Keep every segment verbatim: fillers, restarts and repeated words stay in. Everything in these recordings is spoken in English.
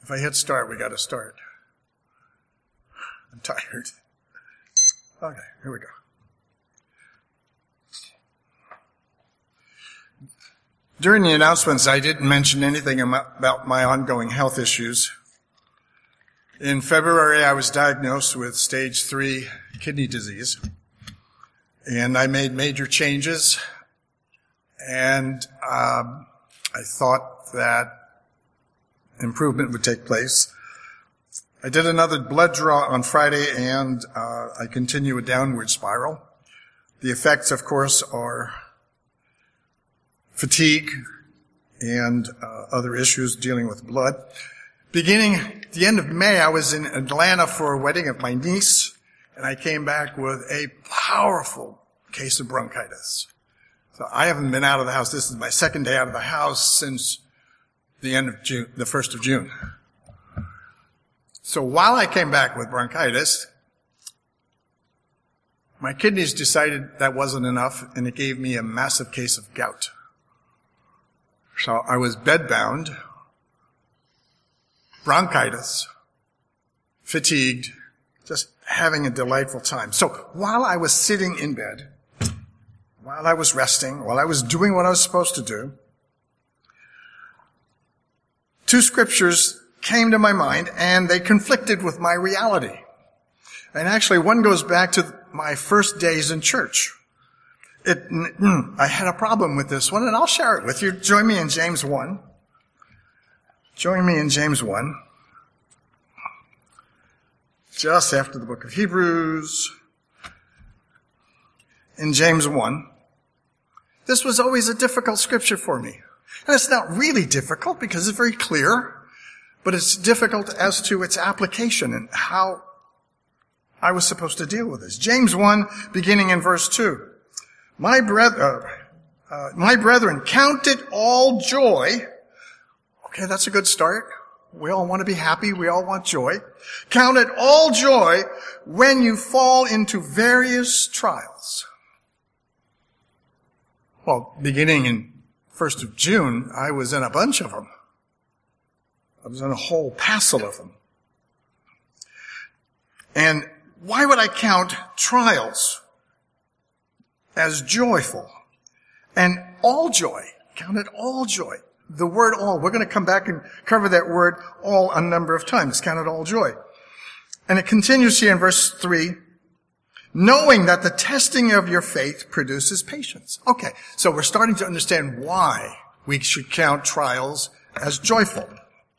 If I hit start, we got to start. I'm tired. Okay, here we go. During the announcements, I didn't mention anything about my ongoing health issues. In February, I was diagnosed with stage three kidney disease, and I made major changes, and um, I thought that improvement would take place. I did another blood draw on Friday, and uh, I continue a downward spiral. The effects, of course, are fatigue and uh, other issues dealing with blood. Beginning at the end of May, I was in Atlanta for a wedding of my niece, and I came back with a powerful case of bronchitis. So I haven't been out of the house. This is my second day out of the house since the end of June, the first of June. So while I came back with bronchitis, my kidneys decided that wasn't enough, and it gave me a massive case of gout. So I was bedbound, bronchitis, fatigued, just having a delightful time. So while I was sitting in bed, while I was resting, while I was doing what I was supposed to do, two scriptures came to my mind, and they conflicted with my reality. And actually, one goes back to my first days in church. It, I had a problem with this one, and I'll share it with you. Join me in James one. Join me in James one. Just after the book of Hebrews. In James one. This was always a difficult scripture for me. And it's not really difficult because it's very clear, but it's difficult as to its application and how I was supposed to deal with this. James one, beginning in verse two. My brethren, uh, uh, my brethren, count it all joy. Okay, that's a good start. We all want to be happy. We all want joy. Count it all joy when you fall into various trials. Well, beginning in first of June, I was in a bunch of them. I was in a whole passel of them. And why would I count trials as joyful? And all joy. Count it all joy. The word all. We're going to come back and cover that word all a number of times. Count it all joy. And it continues here in verse three. Knowing that the testing of your faith produces patience. Okay, so we're starting to understand why we should count trials as joyful.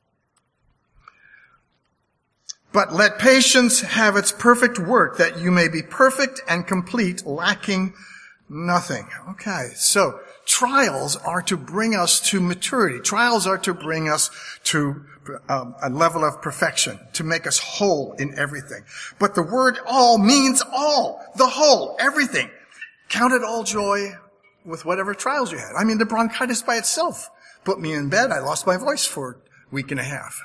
But let patience have its perfect work, that you may be perfect and complete, lacking nothing. Okay, so trials are to bring us to maturity. Trials are to bring us to um, a level of perfection, to make us whole in everything. But the word all means all, the whole, everything. Count it all joy with whatever trials you had. I mean, the bronchitis by itself put me in bed. I lost my voice for a week and a half.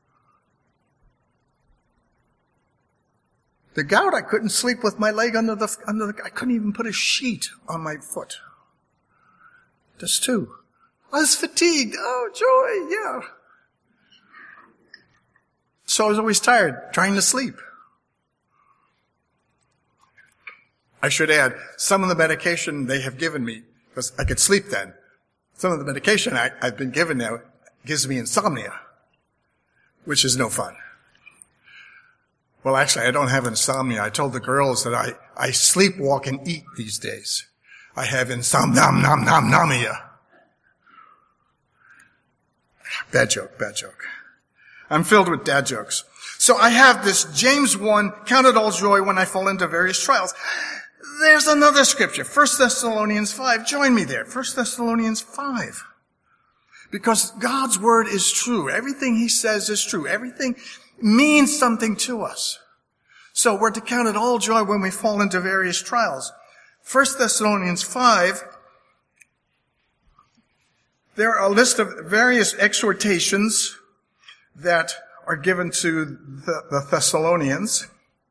The gout, I couldn't sleep with my leg under the, under the, I couldn't even put a sheet on my foot. This too. I was fatigued. Oh, joy, yeah. So I was always tired, trying to sleep. I should add, some of the medication they have given me, because I could sleep then, some of the medication I, I've been given now gives me insomnia, which is no fun. Well, actually, I don't have insomnia. I told the girls that I, I sleepwalk and eat these days. I have insomnia. Bad joke, bad joke. I'm filled with dad jokes. So I have this James one, count it all joy when I fall into various trials. There's another scripture, First Thessalonians five. Join me there, First Thessalonians five. Because God's word is true. Everything he says is true. Everything means something to us. So we're to count it all joy when we fall into various trials. First Thessalonians five, there are a list of various exhortations that are given to the, the Thessalonians.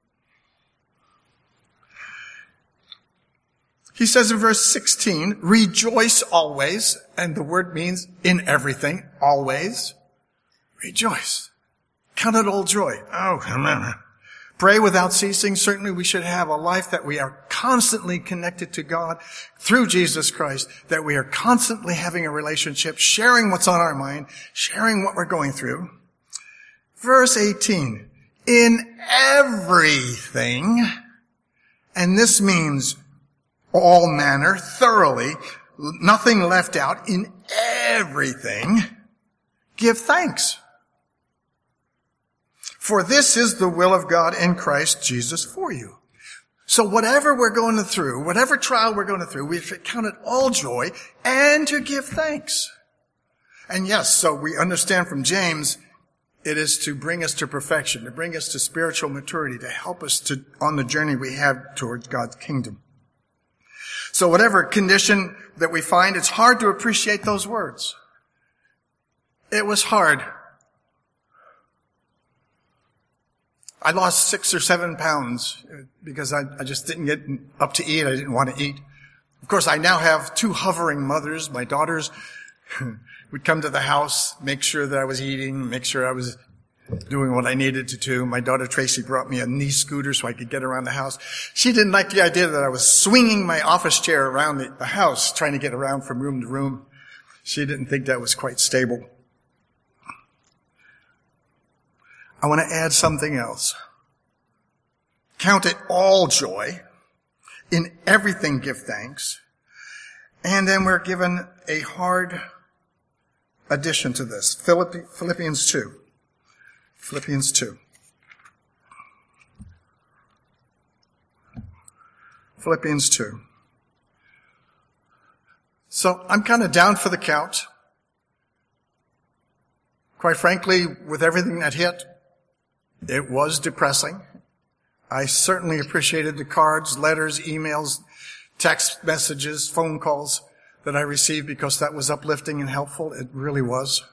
He says in verse sixteen, rejoice always, and the word means in everything, always. Rejoice. Count it all joy. Oh, pray without ceasing. Certainly we should have a life that we are constantly connected to God through Jesus Christ, that we are constantly having a relationship, sharing what's on our mind, sharing what we're going through. Verse eighteen, in everything, and this means all manner, thoroughly, nothing left out, in everything, give thanks. For this is the will of God in Christ Jesus for you. So whatever we're going through, whatever trial we're going through, we should count it all joy and to give thanks. And yes, so we understand from James, it is to bring us to perfection, to bring us to spiritual maturity, to help us to on the journey we have towards God's kingdom. So whatever condition that we find, it's hard to appreciate those words. It was hard. I lost six or seven pounds because I, I just didn't get up to eat. I didn't want to eat. Of course, I now have two hovering mothers. My daughters would come to the house, make sure that I was eating, make sure I was doing what I needed to do. My daughter Tracy brought me a knee scooter so I could get around the house. She didn't like the idea that I was swinging my office chair around the, the house, trying to get around from room to room. She didn't think that was quite stable. I want to add something else. Count it all joy. In everything give thanks. And then we're given a hard addition to this. Philippians two. Philippians two. Philippians two. So I'm kind of down for the count. Quite frankly, with everything that hit, it was depressing. I certainly appreciated the cards, letters, emails, text messages, phone calls that I received because that was uplifting and helpful. It really was.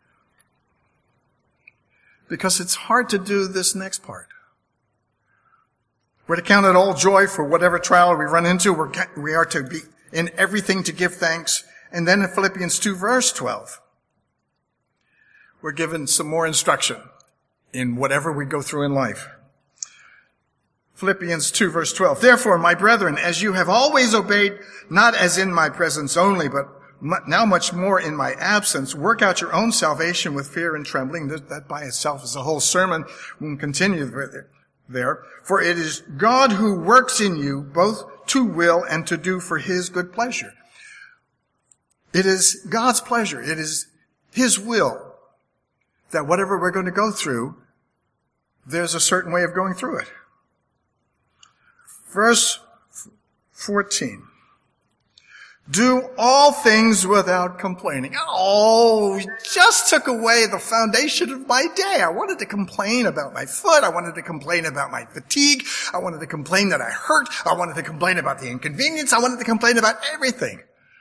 Because it's hard to do this next part. We're to count it all joy for whatever trial we run into. We're, we are to be in everything to give thanks. And then in Philippians two verse twelve, we're given some more instruction in whatever we go through in life. Philippians two verse twelve. Therefore, my brethren, as you have always obeyed, not as in my presence only, but now much more in my absence, work out your own salvation with fear and trembling. That by itself is a whole sermon. We'll continue there. For it is God who works in you both to will and to do for his good pleasure. It is God's pleasure. It is his will that whatever we're going to go through, there's a certain way of going through it. Verse fourteen. Do all things without complaining. Oh, we just took away the foundation of my day. I wanted to complain about my foot. I wanted to complain about my fatigue. I wanted to complain that I hurt. I wanted to complain about the inconvenience. I wanted to complain about everything.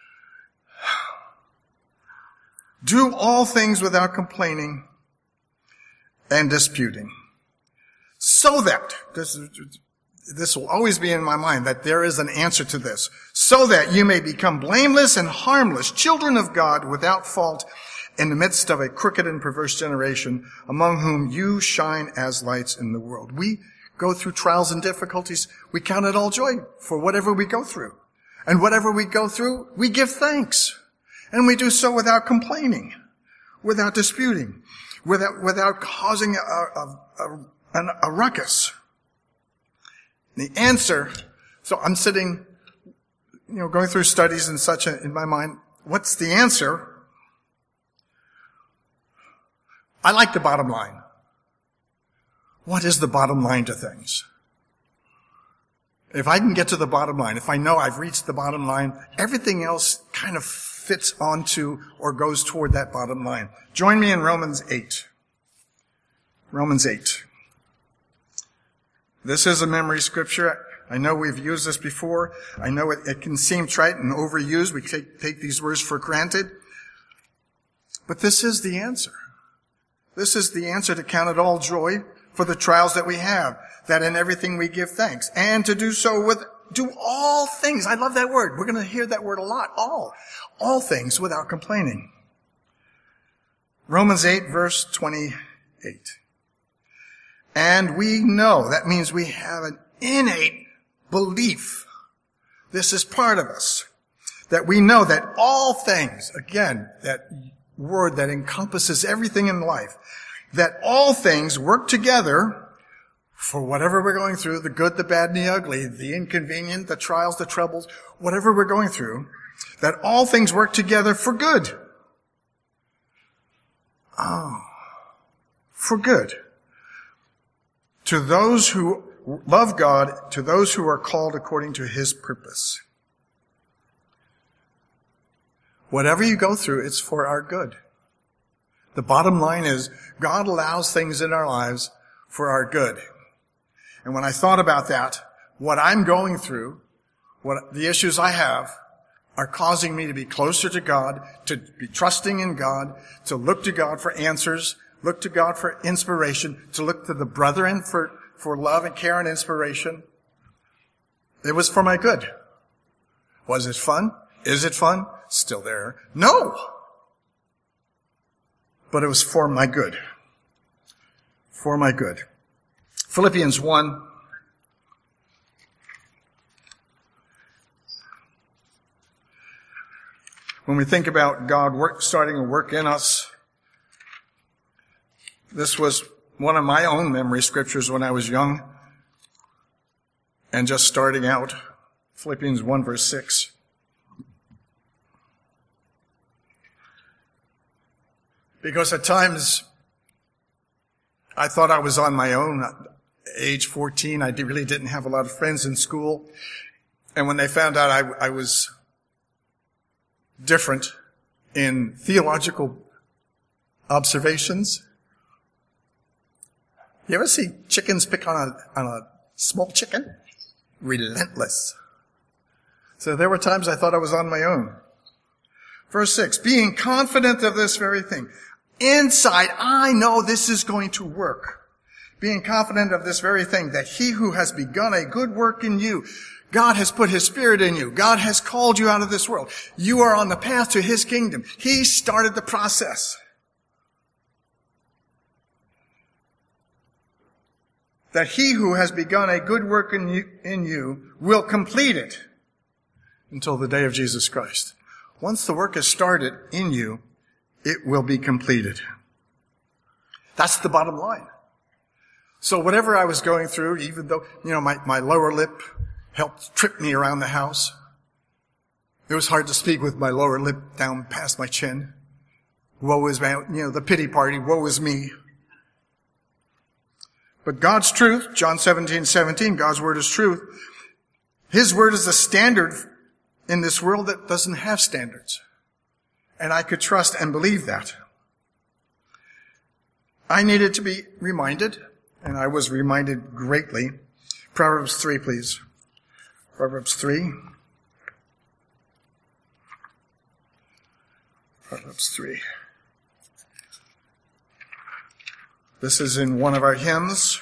Do all things without complaining and disputing. So that, this is, This will always be in my mind, that there is an answer to this. So that you may become blameless and harmless, children of God without fault in the midst of a crooked and perverse generation, among whom you shine as lights in the world. We go through trials and difficulties. We count it all joy for whatever we go through. And whatever we go through, we give thanks. And we do so without complaining, without disputing, without, without causing a, a, a, a ruckus. The answer, so I'm sitting, you know, going through studies and such in my mind. What's the answer? I like the bottom line. What is the bottom line to things? If I can get to the bottom line, if I know I've reached the bottom line, everything else kind of fits onto or goes toward that bottom line. Join me in Romans eight. Romans eight. This is a memory scripture. I know we've used this before. I know it, it can seem trite and overused. We take, take these words for granted. But this is the answer. This is the answer to count it all joy for the trials that we have, that in everything we give thanks, and to do so with, do all things. I love that word. We're going to hear that word a lot. All. All things without complaining. Romans eight verse twenty-eight. And we know, that means we have an innate belief. This is part of us. That we know that all things, again, that word that encompasses everything in life, that all things work together for whatever we're going through, the good, the bad, and the ugly, the inconvenient, the trials, the troubles, whatever we're going through, that all things work together for good. Oh, for good. To those who love God, to those who are called according to his purpose. Whatever you go through, it's for our good. The bottom line is, God allows things in our lives for our good. And when I thought about that, what I'm going through, what the issues I have, are causing me to be closer to God, to be trusting in God, to look to God for answers, look to God for inspiration, to look to the brethren for, for love and care and inspiration. It was for my good. Was it fun? Is it fun? Still there? No! But it was for my good. For my good. Philippians one. When we think about God work, starting a work in us, this was one of my own memory scriptures when I was young and just starting out. Philippians one verse six. Because at times I thought I was on my own. At age fourteen, I really didn't have a lot of friends in school. And when they found out I, I was different in theological observations. You ever see chickens pick on a, on a small chicken? Relentless. So there were times I thought I was on my own. Verse six, being confident of this very thing. Inside, I know this is going to work. Being confident of this very thing, that he who has begun a good work in you, God has put his Spirit in you. God has called you out of this world. You are on the path to his kingdom. He started the process. That he who has begun a good work in you, in you will complete it until the day of Jesus Christ. Once the work is started in you, it will be completed. That's the bottom line. So whatever I was going through, even though, you know, my, my lower lip helped trip me around the house. It was hard to speak with my lower lip down past my chin. Woe is me, you know, the pity party, woe is me. But God's truth, John seventeen seventeen, God's word is truth. His word is a standard in this world that doesn't have standards. And I could trust and believe that. I needed to be reminded, and I was reminded greatly. Proverbs three, please. Proverbs three. Proverbs three. This is in one of our hymns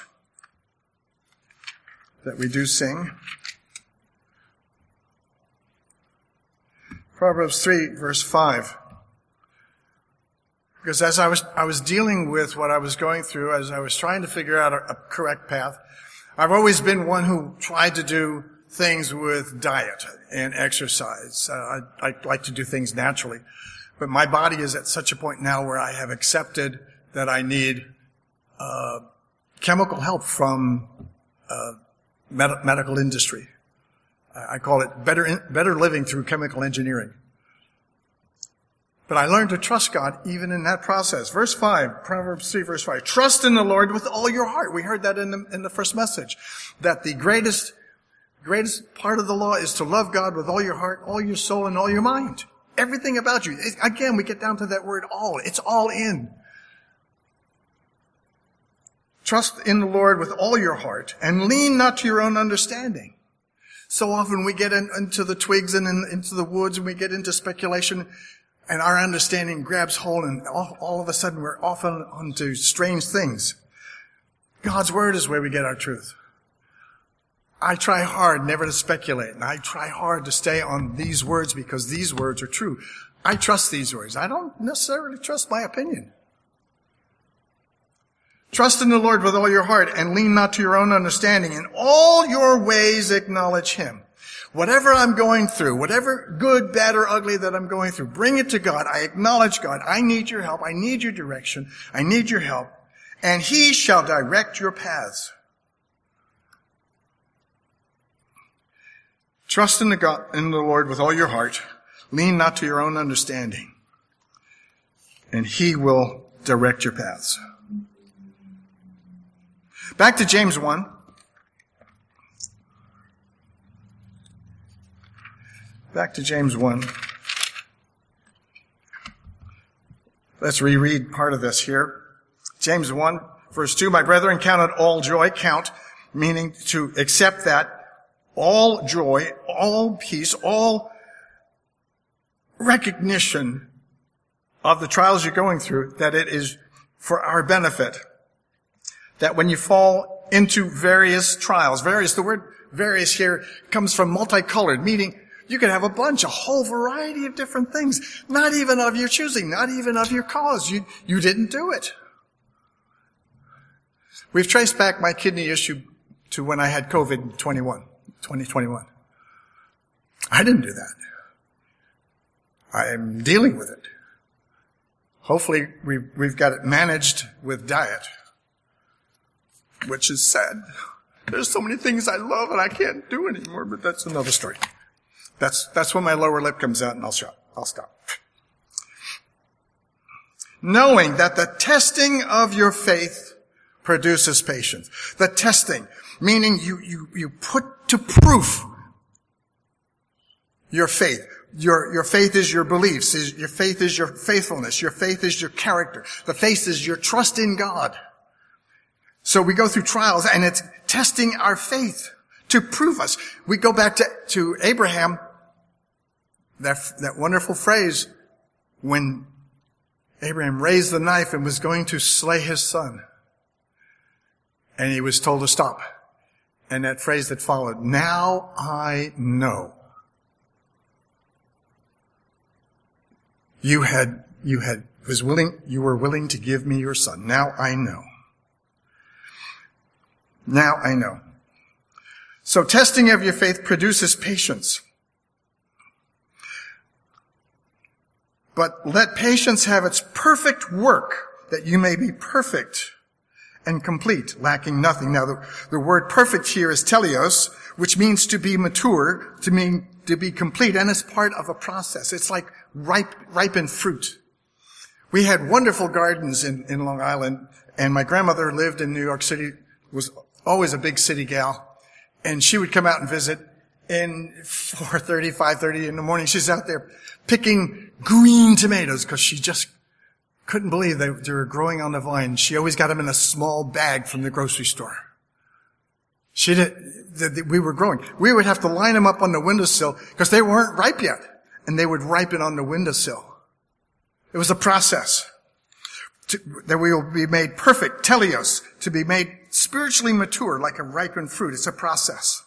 that we do sing. Proverbs three, verse five. Because as I was, I was dealing with what I was going through, as I was trying to figure out a, a correct path, I've always been one who tried to do things with diet and exercise. Uh, I, I like to do things naturally. But my body is at such a point now where I have accepted that I need uh, chemical help from uh, med- medical industry. I call it better in, better living through chemical engineering. But I learned to trust God even in that process. Verse five, Proverbs three, verse five. Trust in the Lord with all your heart. We heard that in the, in the first message. That the greatest, greatest part of the law is to love God with all your heart, all your soul, and all your mind. Everything about you. It, again, we get down to that word all. It's all in. Trust in the Lord with all your heart and lean not to your own understanding. So often we get in, into the twigs and in, into the woods and we get into speculation and our understanding grabs hold and all, all of a sudden we're off on, onto strange things. God's word is where we get our truth. I try hard never to speculate, and I try hard to stay on these words because these words are true. I trust these words. I don't necessarily trust my opinion. Trust in the Lord with all your heart and lean not to your own understanding. In all your ways acknowledge him. Whatever I'm going through, whatever good, bad, or ugly that I'm going through, bring it to God. I acknowledge God. I need your help. I need your direction. I need your help. And he shall direct your paths. Trust in the God, in the Lord with all your heart. Lean not to your own understanding. And he will direct your paths. Back to James one. Back to James one. Let's reread part of this here. James one, verse two, my brethren, count it all joy, count, meaning to accept that, all joy, all peace, all recognition of the trials you're going through, that it is for our benefit. That when you fall into various trials, various, the word various here comes from multicolored, meaning you could have a bunch, a whole variety of different things, not even of your choosing, not even of your cause. You, you didn't do it. We've traced back my kidney issue to when I had COVID in twenty-one, twenty twenty-one. I didn't do that. I am dealing with it. Hopefully we've, we've got it managed with diet, which is sad. There's so many things I love and I can't do anymore, but that's another story. That's, that's when my lower lip comes out and I'll stop. I'll stop. Knowing that the testing of your faith produces patience. The testing, meaning you, you, you put to proof your faith. Your, your faith is your beliefs. Is, your faith is your faithfulness. Your faith is your character. The faith is your trust in God. So we go through trials and it's testing our faith to prove us. We go back to, to Abraham, that, that wonderful phrase when Abraham raised the knife and was going to slay his son. And he was told to stop. And that phrase that followed, now I know. You had, you had, was willing, you were willing to give me your son. Now I know. Now I know. So testing of your faith produces patience. But let patience have its perfect work, that you may be perfect and complete, lacking nothing. Now the, the word perfect here is teleos, which means to be mature, to mean to be complete, and it's part of a process. It's like ripe, ripened fruit. We had wonderful gardens in, in Long Island, and my grandmother lived in New York City, was always a big city gal, and she would come out and visit, and four thirty, five thirty in the morning, she's out there picking green tomatoes, because she just couldn't believe they, they were growing on the vine. She always got them in a small bag from the grocery store. She did, the, the, we were growing. We would have to line them up on the windowsill because they weren't ripe yet. And they would ripen on the windowsill. It was a process. To, that we will be made perfect, teleos, to be made spiritually mature like a ripened fruit. It's a process.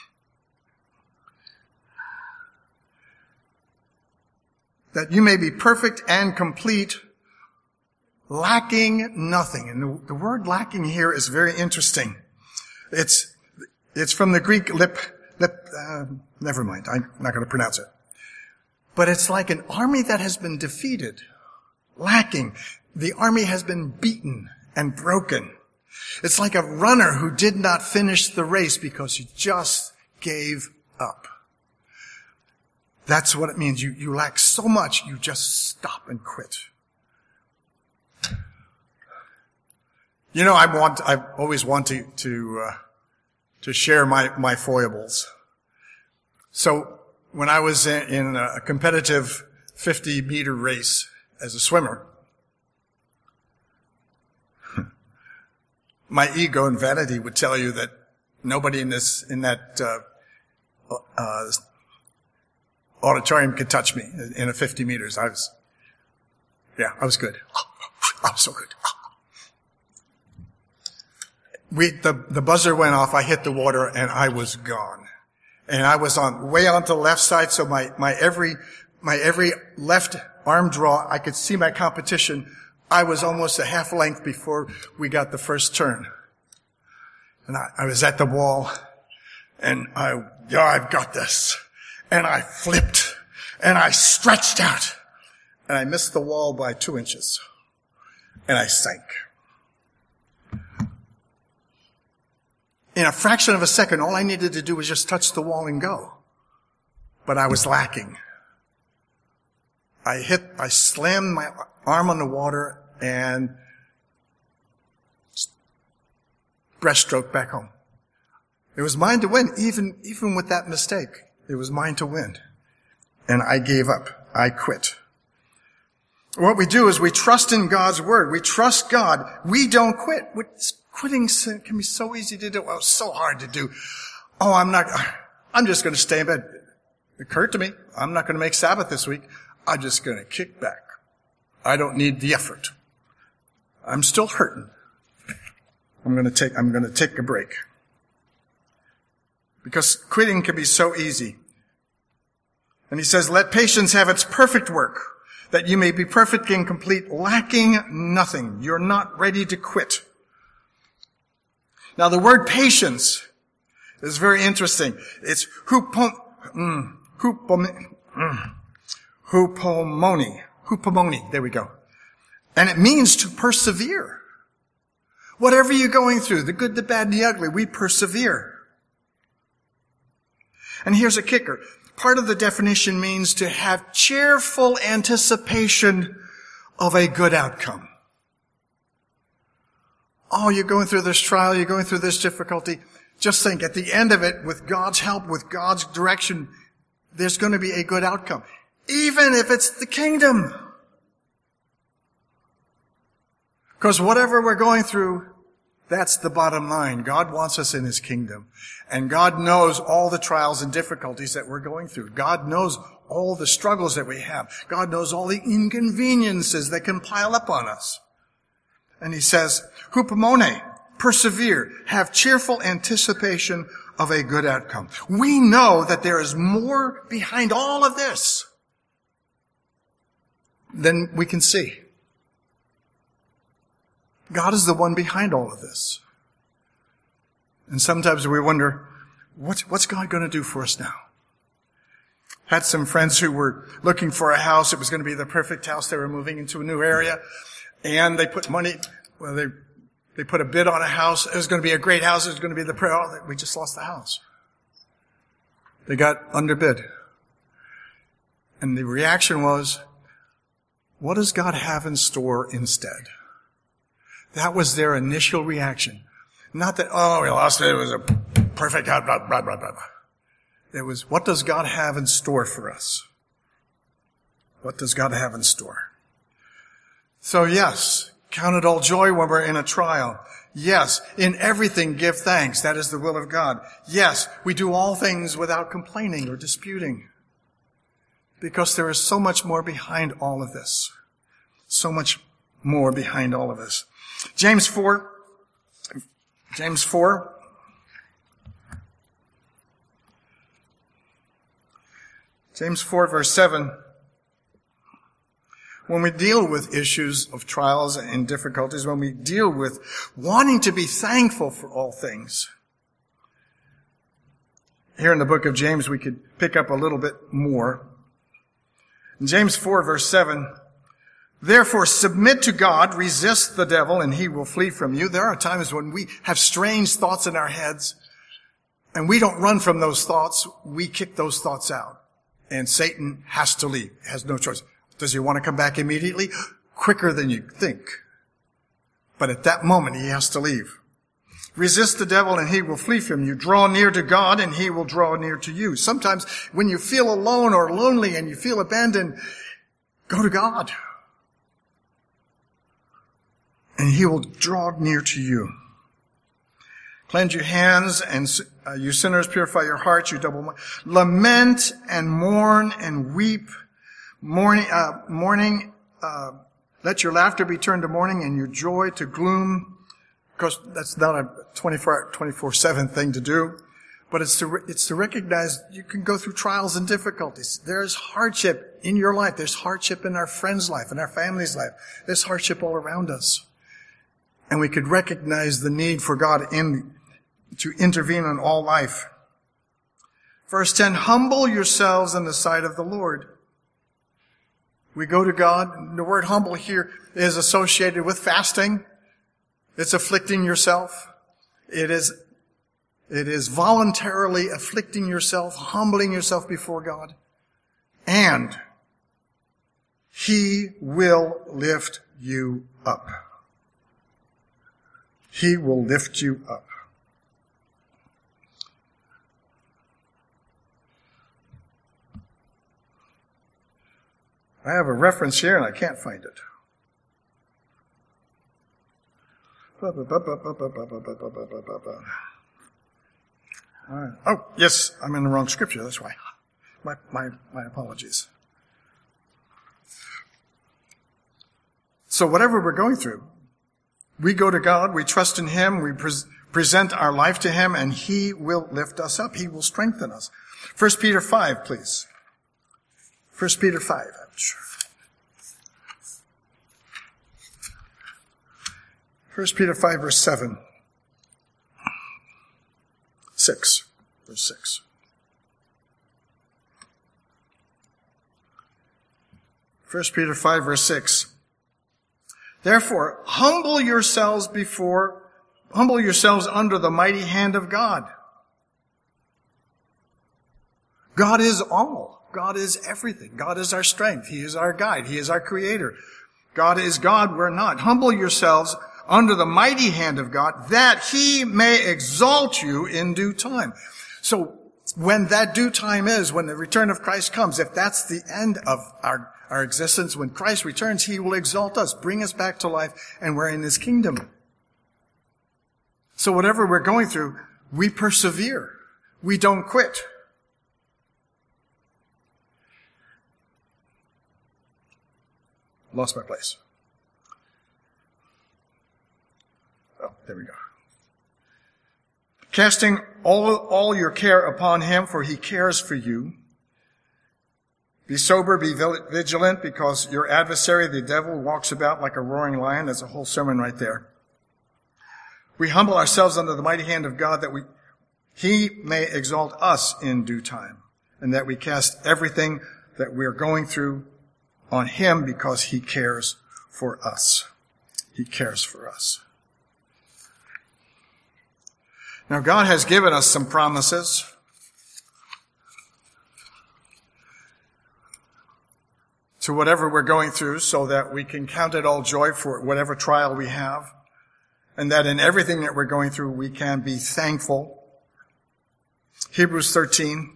That you may be perfect and complete, lacking nothing. And the, the word lacking here is very interesting. It's, it's from the Greek lip, lip, uh, never mind, I'm not going to pronounce it. But it's like an army that has been defeated, lacking. The army has been beaten and broken. It's like a runner who did not finish the race because he just gave up. That's what it means. You, you lack so much, you just stop and quit. You know, I want, I always want to, to, uh, to share my, my foibles. So, when I was in, in a competitive fifty meter race as a swimmer, my ego and vanity would tell you that nobody in this, in that, uh, uh, auditorium could touch me in a fifty meters. I was, yeah, I was good. I was so good. We, the, the buzzer went off, I hit the water, and I was gone. And I was on, way on to the left side, so my, my every, my every left arm draw, I could see my competition I was almost a half length before we got the first turn. And I, I was at the wall, and I, yeah, I've got this. And I flipped, and I stretched out, and I missed the wall by two inches. And I sank. In a fraction of a second, all I needed to do was just touch the wall and go. But I was lacking. I hit, I slammed my arm on the water and breaststroke back home. It was mine to win, even, even with that mistake. It was mine to win. And I gave up. I quit. What we do is we trust in God's word. We trust God. We don't quit. Quitting can be so easy to do. Oh, so hard to do. Oh, I'm not, I'm just going to stay in bed. It occurred to me, I'm not going to make Sabbath this week. I'm just going to kick back. I don't need the effort. I'm still hurting. I'm going to take, I'm going to take a break. Because quitting can be so easy. And he says, let patience have its perfect work, that you may be perfect and complete, lacking nothing. You're not ready to quit. Now the word patience is very interesting. It's hupom, mm, hupom, mm, hupomone, hupomone. There we go. And it means to persevere. Whatever you're going through, the good, the bad, and the ugly, we persevere. And here's a kicker. Part of the definition means to have cheerful anticipation of a good outcome. Oh, you're going through this trial, you're going through this difficulty. Just think, at the end of it, with God's help, with God's direction, there's going to be a good outcome. Even if it's the kingdom. Because whatever we're going through, that's the bottom line. God wants us in his kingdom. And God knows all the trials and difficulties that we're going through. God knows all the struggles that we have. God knows all the inconveniences that can pile up on us. And he says, hupomone, persevere, have cheerful anticipation of a good outcome. We know that there is more behind all of this than we can see. God is the one behind all of this. And sometimes we wonder, what's, what's God going to do for us now? Had some friends who were looking for a house. It was going to be the perfect house. They were moving into a new area. And they put money, well, they, they put a bid on a house. It was going to be a great house. It was going to be the prayer. Oh, we just lost the house. They got underbid. And the reaction was, what does God have in store instead? That was their initial reaction. Not that, oh, we lost it. It was a perfect house, blah, blah, blah, blah. It was, what does God have in store for us? What does God have in store? So yes, count it all joy when we're in a trial. Yes, in everything give thanks. That is the will of God. Yes, we do all things without complaining or disputing. Because there is so much more behind all of this. So much more behind all of this. James four, James four, James four verse seven, when we deal with issues of trials and difficulties, when we deal with wanting to be thankful for all things, here in the book of James we could pick up a little bit more. In James four verse seven, therefore, submit to God, resist the devil, and he will flee from you. There are times when we have strange thoughts in our heads, and we don't run from those thoughts. We kick those thoughts out. And Satan has to leave. He has no choice. Does he want to come back immediately? Quicker than you think. But at that moment, he has to leave. Resist the devil, and he will flee from you. Draw near to God, and he will draw near to you. Sometimes when you feel alone or lonely and you feel abandoned, go to God. And he will draw near to you. Cleanse your hands, and uh, you sinners, purify your hearts, you double mind. Lament and mourn and weep. Mourning, uh, mourning, uh, let your laughter be turned to mourning and your joy to gloom. Because that's not a twenty-four seven thing to do. But it's to, it's to recognize you can go through trials and difficulties. There's hardship in your life. There's hardship in our friend's life, in our family's life. There's hardship all around us. And we could recognize the need for God in, to intervene in all life. Verse ten, humble yourselves in the sight of the Lord. We go to God. The word humble here is associated with fasting. It's afflicting yourself. It is, it is voluntarily afflicting yourself, humbling yourself before God. And He will lift you up. He will lift you up. I have a reference here and I can't find it. Oh, yes, I'm in the wrong scripture, that's why. My, my, my apologies. So whatever we're going through, we go to God, we trust in Him, we pre- present our life to Him, and He will lift us up. He will strengthen us. First Peter five, please. First Peter five. First Peter five, verse seven. Six. Verse six. First Peter five, verse six. Therefore, humble yourselves before, humble yourselves under the mighty hand of God. God is all. God is everything. God is our strength. He is our guide. He is our creator. God is God. We're not. Humble yourselves under the mighty hand of God, that He may exalt you in due time. So when that due time is, when the return of Christ comes, if that's the end of our, our existence, when Christ returns, He will exalt us, bring us back to life, and we're in His kingdom. So whatever we're going through, we persevere. We don't quit. Lost my place. Oh, there we go. Casting all, all your care upon Him, for He cares for you. Be sober, be vigilant, because your adversary, the devil, walks about like a roaring lion. There's a whole sermon right there. We humble ourselves under the mighty hand of God, that we, He may exalt us in due time, and that we cast everything that we're going through on Him, because He cares for us. He cares for us. Now, God has given us some promises. To whatever we're going through, so that we can count it all joy for whatever trial we have, and that in everything that we're going through, we can be thankful. Hebrews thirteen.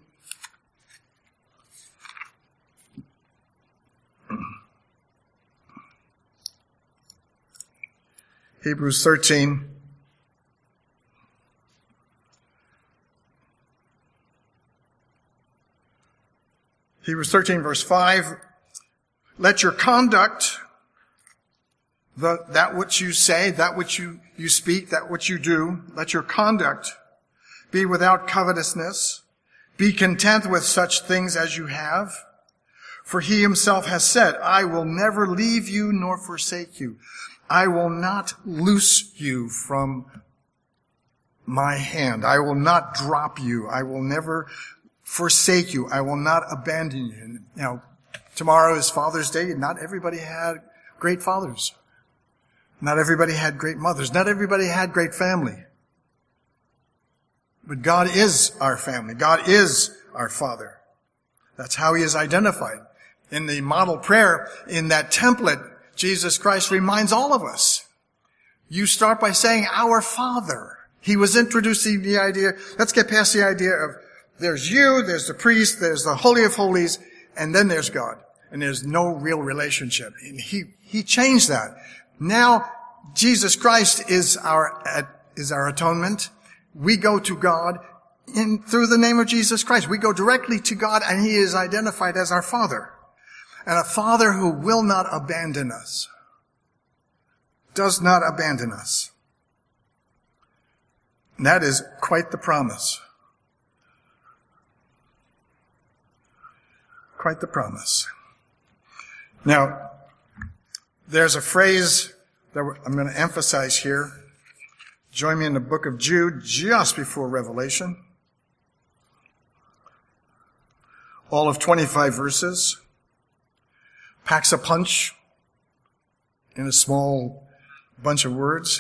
Hebrews thirteen. Hebrews thirteen, verse five. Let your conduct, the, that which you say, that which you, you speak, that which you do, let your conduct be without covetousness. Be content with such things as you have. For He Himself has said, I will never leave you nor forsake you. I will not loose you from my hand. I will not drop you. I will never forsake you. I will not abandon you. Now, tomorrow is Father's Day. Not everybody had great fathers. Not everybody had great mothers. Not everybody had great family. But God is our family. God is our Father. That's how He is identified. In the model prayer, in that template, Jesus Christ reminds all of us. You start by saying, our Father. He was introducing the idea, let's get past the idea of there's you, there's the priest, there's the Holy of Holies, and then there's God. And there's no real relationship. And he, he changed that. Now, Jesus Christ is our, is our atonement. We go to God in, through the name of Jesus Christ. We go directly to God, and He is identified as our Father. And a Father who will not abandon us. Does not abandon us. And that is quite the promise. quite the promise. Now, there's a phrase that I'm going to emphasize here. Join me in the book of Jude, just before Revelation. All of twenty-five verses. Packs a punch in a small bunch of words.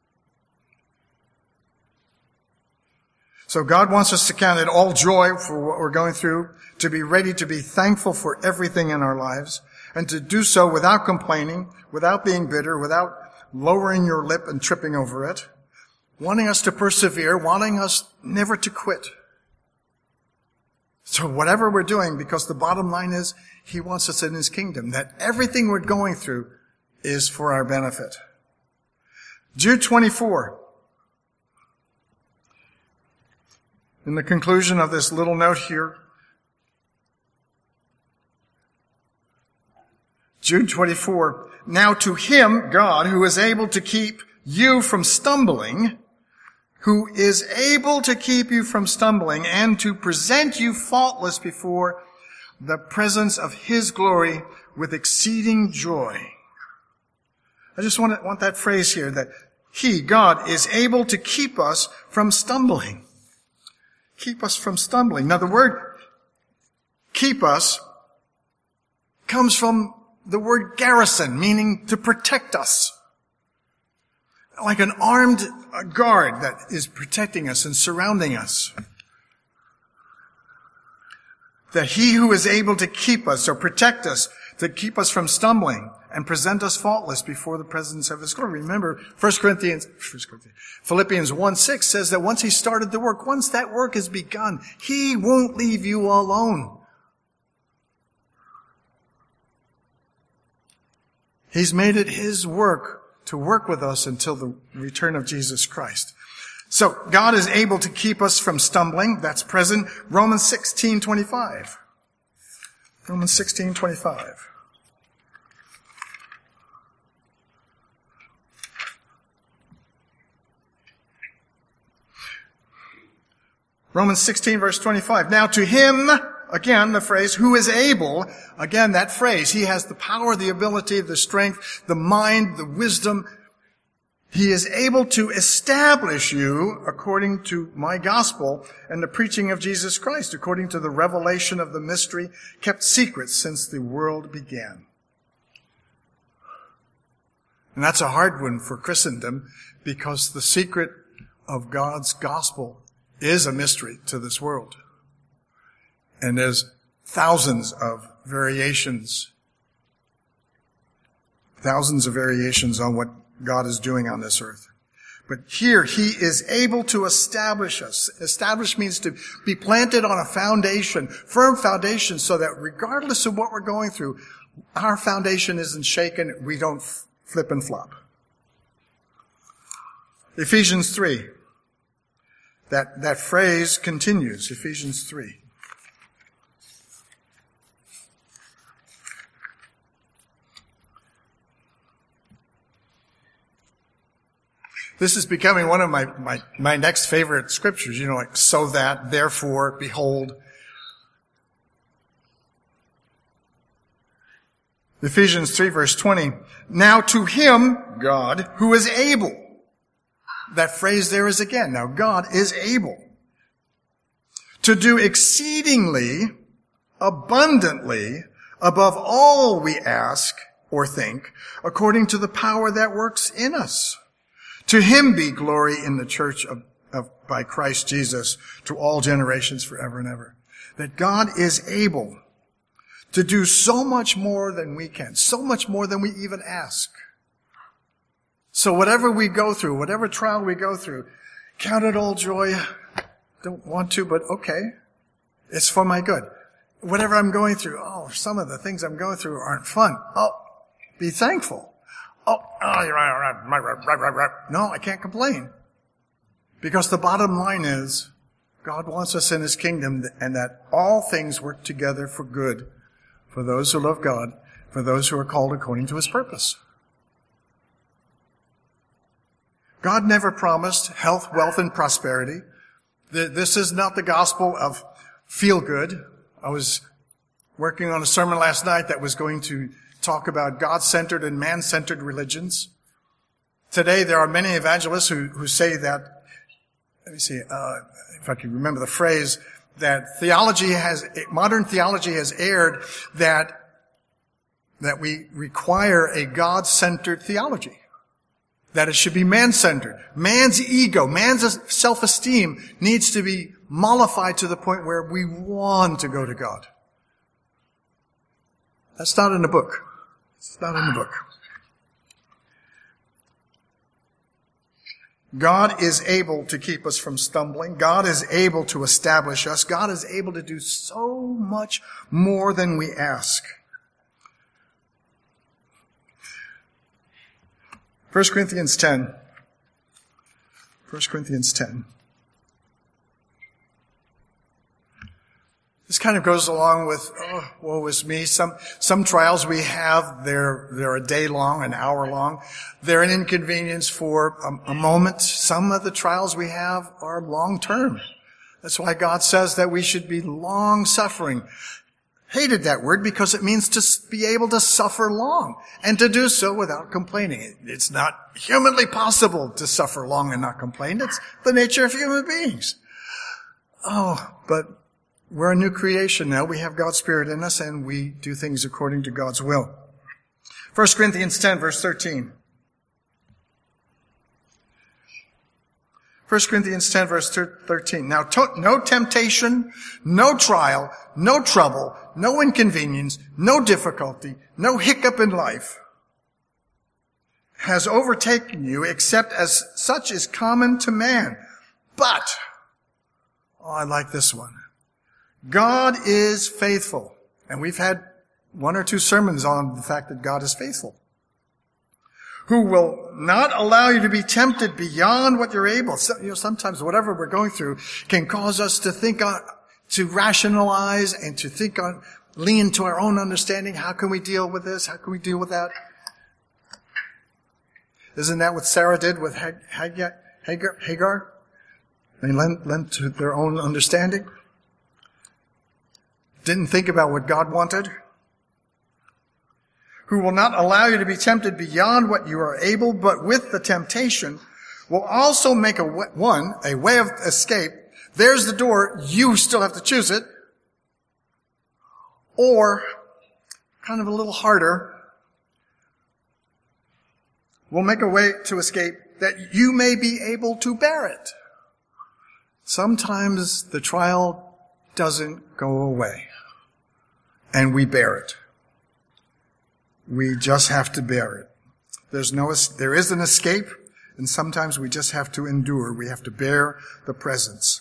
So God wants us to count it all joy for what we're going through, to be ready to be thankful for everything in our lives, and to do so without complaining, without being bitter, without lowering your lip and tripping over it, wanting us to persevere, wanting us never to quit. So whatever we're doing, because the bottom line is, He wants us in His kingdom, that everything we're going through is for our benefit. Jude twenty-four. In the conclusion of this little note here, Jude twenty-four, now to Him, God, who is able to keep you from stumbling, who is able to keep you from stumbling and to present you faultless before the presence of His glory with exceeding joy. I just want, to, want that phrase here, that He, God, is able to keep us from stumbling. Keep us from stumbling. Now the word keep us comes from the word garrison, meaning to protect us. Like an armed guard that is protecting us and surrounding us. That He who is able to keep us or protect us, to keep us from stumbling and present us faultless before the presence of His glory. Remember, First Corinthians, First Corinthians, Philippians one six says that once He started the work, once that work is begun, He won't leave you alone. He's made it His work to work with us until the return of Jesus Christ. So, God is able to keep us from stumbling. That's present. Romans sixteen twenty-five. Romans sixteen twenty-five. Romans sixteen verse twenty-five. Now to Him, again, the phrase, who is able, again, that phrase, He has the power, the ability, the strength, the mind, the wisdom. He is able to establish you according to my gospel and the preaching of Jesus Christ, according to the revelation of the mystery kept secret since the world began. And that's a hard one for Christendom, because the secret of God's gospel is a mystery to this world. And there's thousands of variations, thousands of variations on what God is doing on this earth. But here, He is able to establish us. Establish means to be planted on a foundation, firm foundation, so that regardless of what we're going through, our foundation isn't shaken. We don't f- flip and flop. Ephesians three. That, that phrase continues. Ephesians three. This is becoming one of my, my, my next favorite scriptures, you know, like, so that, therefore, behold. Ephesians three verse twenty. Now to Him, God, who is able. That phrase there is again. Now God is able to do exceedingly, abundantly, above all we ask or think, according to the power that works in us. To Him be glory in the church of, of, by Christ Jesus to all generations forever and ever. That God is able to do so much more than we can, so much more than we even ask. So whatever we go through, whatever trial we go through, count it all joy. Don't want to, but okay. It's for my good. Whatever I'm going through, oh, some of the things I'm going through aren't fun. Oh, be thankful. Oh, oh, you're right, right, right, right, right, right. No, I can't complain. Because the bottom line is, God wants us in His kingdom, and that all things work together for good for those who love God, for those who are called according to His purpose. God never promised health, wealth, and prosperity. This is not the gospel of feel good. I was working on a sermon last night that was going to talk about God-centered and man-centered religions. Today, there are many evangelists who, who say that, let me see, uh, if I can remember the phrase, that theology has, modern theology has erred that, that we require a God-centered theology. That it should be man-centered. Man's ego, man's self-esteem needs to be mollified to the point where we want to go to God. That's not in the book. It's not in the book. God is able to keep us from stumbling. God is able to establish us. God is able to do so much more than we ask. First Corinthians ten. First Corinthians ten. This kind of goes along with, oh, woe is me. Some, some trials we have, they're, they're a day long, an hour long. They're an inconvenience for a, a moment. Some of the trials we have are long term. That's why God says that we should be long suffering. Hated that word because it means to be able to suffer long and to do so without complaining. It's not humanly possible to suffer long and not complain. It's the nature of human beings. Oh, but we're a new creation now. We have God's Spirit in us, and we do things according to God's will. First Corinthians ten, verse thirteen. First Corinthians ten, verse thirteen. Now, to- no temptation, no trial, no trouble, no inconvenience, no difficulty, no hiccup in life has overtaken you except as such is common to man. But, oh, I like this one. God is faithful. And we've had one or two sermons on the fact that God is faithful. Who will not allow you to be tempted beyond what you're able. So, you know, sometimes whatever we're going through can cause us to think on, to rationalize and to think on, lean to our own understanding. How can we deal with this? How can we deal with that? Isn't that what Sarah did with Hagar? Hagar? They lent, lent to their own understanding. Didn't think about what God wanted. Who will not allow you to be tempted beyond what you are able, but with the temptation will also make a way, one, a way of escape. There's the door. You still have to choose it. Or, kind of a little harder, will make a way to escape that you may be able to bear it. Sometimes the trial doesn't go away, and we bear it. We just have to bear it. There's no, there is an escape, and sometimes we just have to endure. We have to bear the presence.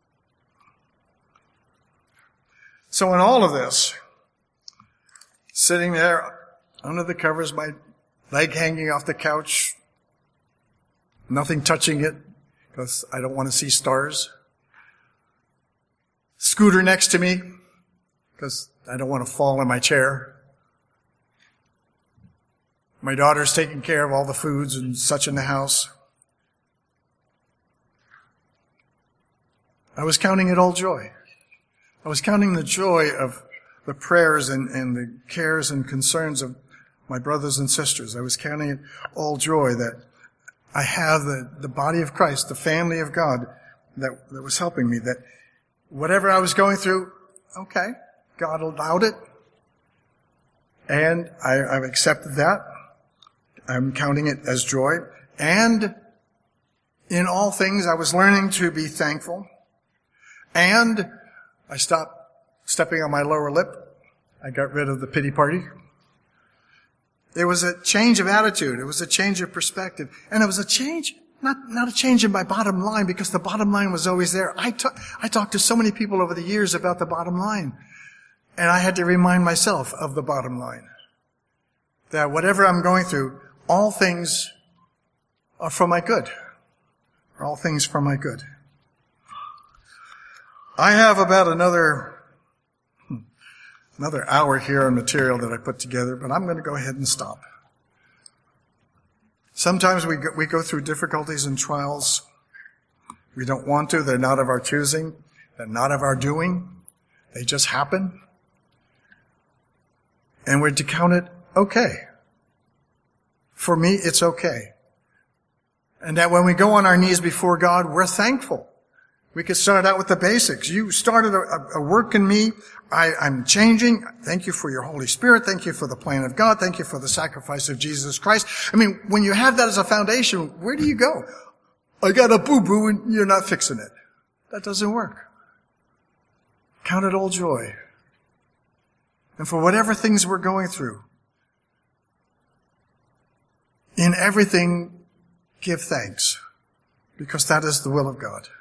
So in all of this, sitting there under the covers, my leg hanging off the couch, nothing touching it, because I don't want to see stars. Scooter next to me, because I don't want to fall in my chair. My daughter's taking care of all the foods and such in the house. I was counting it all joy. I was counting the joy of the prayers and, and the cares and concerns of my brothers and sisters. I was counting it all joy that I have the, the body of Christ, the family of God that, that was helping me, that whatever I was going through, okay, God allowed it, and I, I've accepted that. I'm counting it as joy. And in all things, I was learning to be thankful. And I stopped stepping on my lower lip. I got rid of the pity party. It was a change of attitude. It was a change of perspective. And it was a change, not, not a change in my bottom line, because the bottom line was always there. I, ta- I talked to so many people over the years about the bottom line. And I had to remind myself of the bottom line. That whatever I'm going through, all things are for my good. All things for my good. I have about another, another hour here on material that I put together, but I'm going to go ahead and stop. Sometimes we go, we go through difficulties and trials. We don't want to. They're not of our choosing. They're not of our doing. They just happen. And we're to count it okay. For me, it's okay. And that when we go on our knees before God, we're thankful. We could start out with the basics. You started a, a work in me. I, I'm changing. Thank you for your Holy Spirit. Thank you for the plan of God. Thank you for the sacrifice of Jesus Christ. I mean, when you have that as a foundation, where do you go? I got a boo-boo and you're not fixing it. That doesn't work. Count it all joy. And for whatever things we're going through, in everything, give thanks, because that is the will of God.